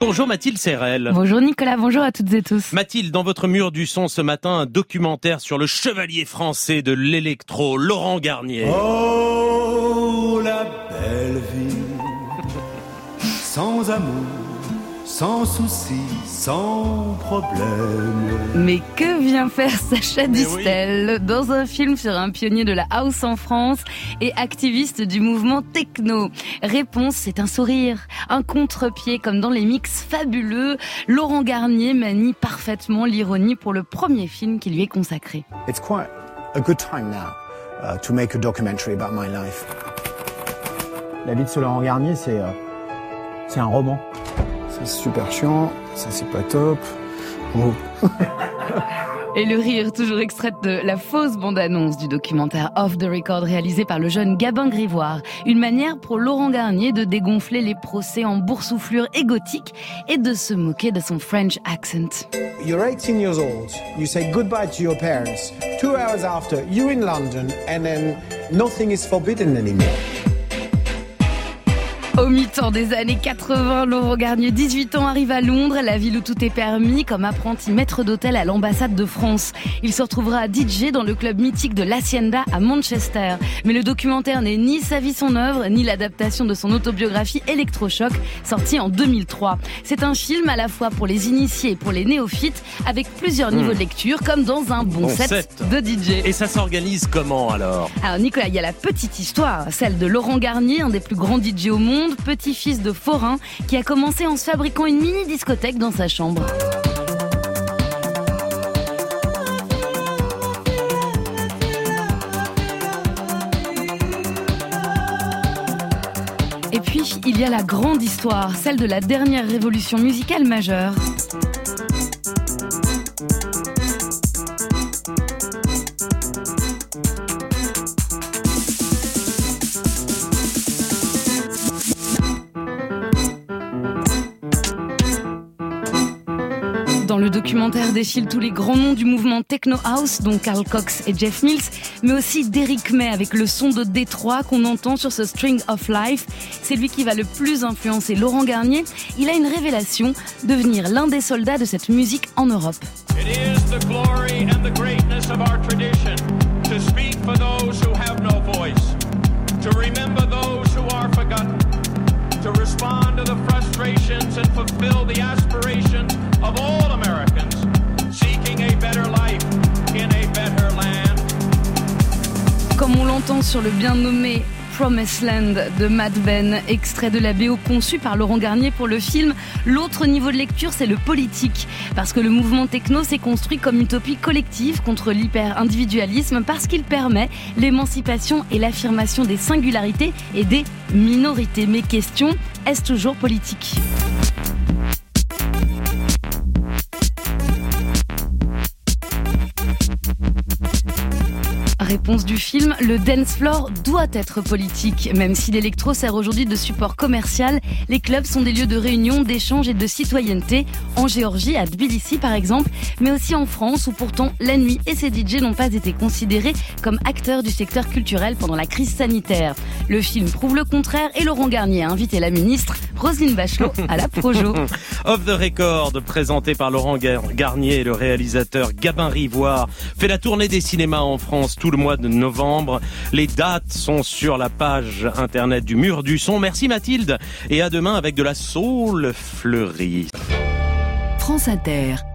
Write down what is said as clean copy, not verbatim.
Bonjour Mathilde Serrel. Bonjour Nicolas, bonjour à toutes et tous. Mathilde, dans votre mur du son ce matin, un documentaire sur le chevalier français de l'électro, Laurent Garnier. Oh, la belle vie, sans amour, sans soucis, sans problème. Mais que vient faire Sacha Distel dans un film sur un pionnier de la house en France et activiste du mouvement techno? Réponse, c'est un sourire, un contre-pied comme dans les mix fabuleux. Laurent Garnier manie parfaitement l'ironie pour le premier film qui lui est consacré. It's quite a good time now to make a documentary about my life. La vie de ce Laurent Garnier, c'est un roman. C'est super chiant, ça c'est pas top. Oh. Et le rire, toujours extrait de la fausse bande-annonce du documentaire Off the Record réalisé par le jeune Gabin Grivoire. Une manière pour Laurent Garnier de dégonfler les procès en boursouflure égotique et de se moquer de son French accent. You're 18 years old, you say goodbye to your parents. 2 hours after, you're in London and then nothing is forbidden anymore. Au mi-temps des années 80, Laurent Garnier, 18 ans, arrive à Londres, la ville où tout est permis, comme apprenti maître d'hôtel à l'ambassade de France. Il se retrouvera DJ dans le club mythique de l'Hacienda à Manchester. Mais le documentaire n'est ni sa vie, son œuvre, ni l'adaptation de son autobiographie Electrochoc, sortie en 2003. C'est un film à la fois pour les initiés et pour les néophytes, avec plusieurs niveaux de lecture, comme dans un bon set de DJ. Et ça s'organise comment alors Nicolas, il y a la petite histoire, celle de Laurent Garnier, un des plus grands DJ au monde, petit-fils de forain, qui a commencé en se fabriquant une mini-discothèque dans sa chambre. Et puis, il y a la grande histoire, celle de la dernière révolution musicale majeure. Dans le documentaire défilent tous les grands noms du mouvement Techno House, dont Carl Cox et Jeff Mills, mais aussi Derrick May avec le son de Détroit qu'on entend sur ce String of Life. C'est lui qui va le plus influencer Laurent Garnier. Il a une révélation, devenir l'un des soldats de cette musique en Europe. It is the glory and the greatness of our tradition to speak for those who have no voice, to remember those who are forgotten, to respond to the frustrations and fulfill the aspirations of all Americans seeking a better life in a better land. Comme on l'entend sur le bien nommé Promised Land de Mad Ben, extrait de la BO conçue par Laurent Garnier pour le film. L'autre niveau de lecture, c'est le politique, parce que le mouvement techno s'est construit comme utopie collective contre l'hyper-individualisme, parce qu'il permet l'émancipation et l'affirmation des singularités et des minorités. Mais question, est-ce toujours politique ? Réponse du film, le dance floor doit être politique. Même si l'électro sert aujourd'hui de support commercial, les clubs sont des lieux de réunion, d'échange et de citoyenneté. En Géorgie, à Tbilissi par exemple, mais aussi en France où pourtant la nuit et ses DJ n'ont pas été considérés comme acteurs du secteur culturel pendant la crise sanitaire. Le film prouve le contraire et Laurent Garnier a invité la ministre Roselyne Bachelot à la Projo. Off the Record, présenté par Laurent Garnier et le réalisateur Gabin Grivoire, fait la tournée des cinémas en France tout le mois de novembre. Les dates sont sur la page internet du Mur du Son. Merci Mathilde et à demain avec de la soul fleurie. France Inter.